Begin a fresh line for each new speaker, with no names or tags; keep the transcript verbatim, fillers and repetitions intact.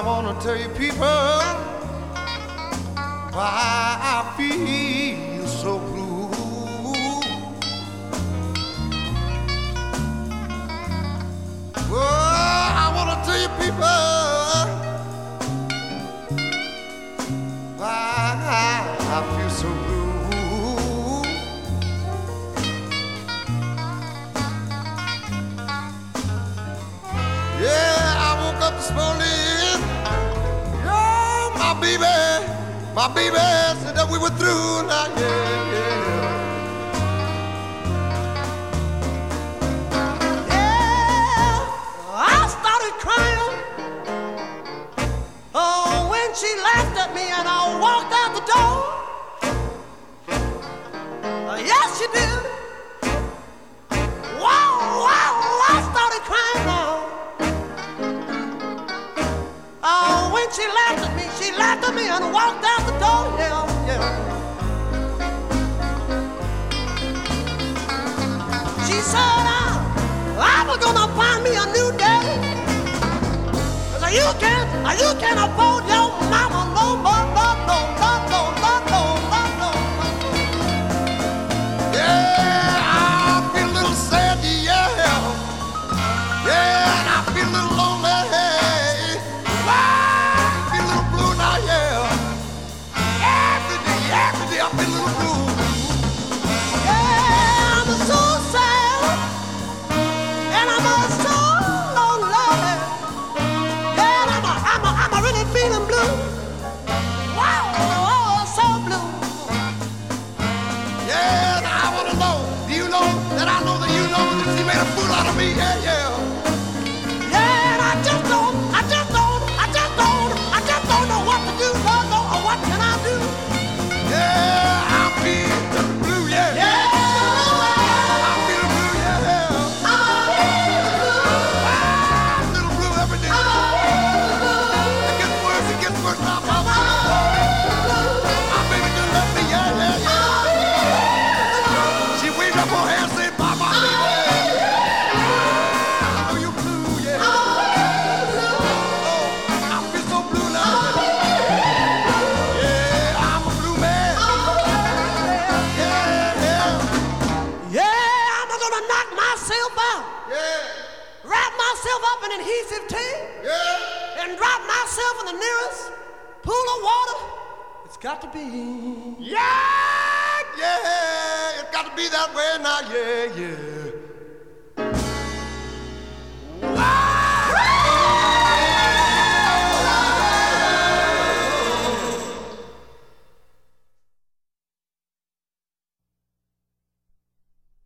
I wanna tell you people why I feel so blue. Oh, I wanna tell you people why I feel so blue. Yeah, I woke up this morning. Yeah, my baby, my baby said that we were through now. Yeah, yeah.
She laughed at me and I walked out the door. Uh, yes, she did. Wow, wow, I started crying now. Oh, when she laughed at me, she laughed at me and walked out the door. Yeah, yeah. She said, uh, I was gonna find me a new day. You can't, you can't afford your mama no more, no, no, no, no, no, no, no, no.
Yeah, I feel a little sad, yeah. Yeah, and I feel a little lonely. I feel a little blue now, yeah. Every day, every day I feel a little blue.
Yeah, I'm so sad, and I'm so lonely. Feeling blue, wow, oh, so blue.
Yeah, and I wanna know, do you know that I know that you know that she made a fool out of me? Yeah, yeah.
Yeah, and I just don't, I just don't, I just don't, I just don't know what to do, no, no, or what can I do?
Yeah, I feel blue, yeah.
Yeah.
I feel blue, yeah.
I feel blue.
Ah, a little blue every day. It gets worse, it gets worse now. My baby just left me, yeah, yeah, yeah. She waved up her hand, said, bye, bye, baby. I know you're blue, yeah. Oh, I feel so blue now. Yeah, I'm a blue man. Yeah, yeah.
Yeah, I'm gonna knock myself out.
Yeah,
Wrap myself up in adhesive tape.
yeah.
And drop myself in the nearest pool of water. It's got to be.
Yeah, yeah. It's got to be that way now, yeah, yeah.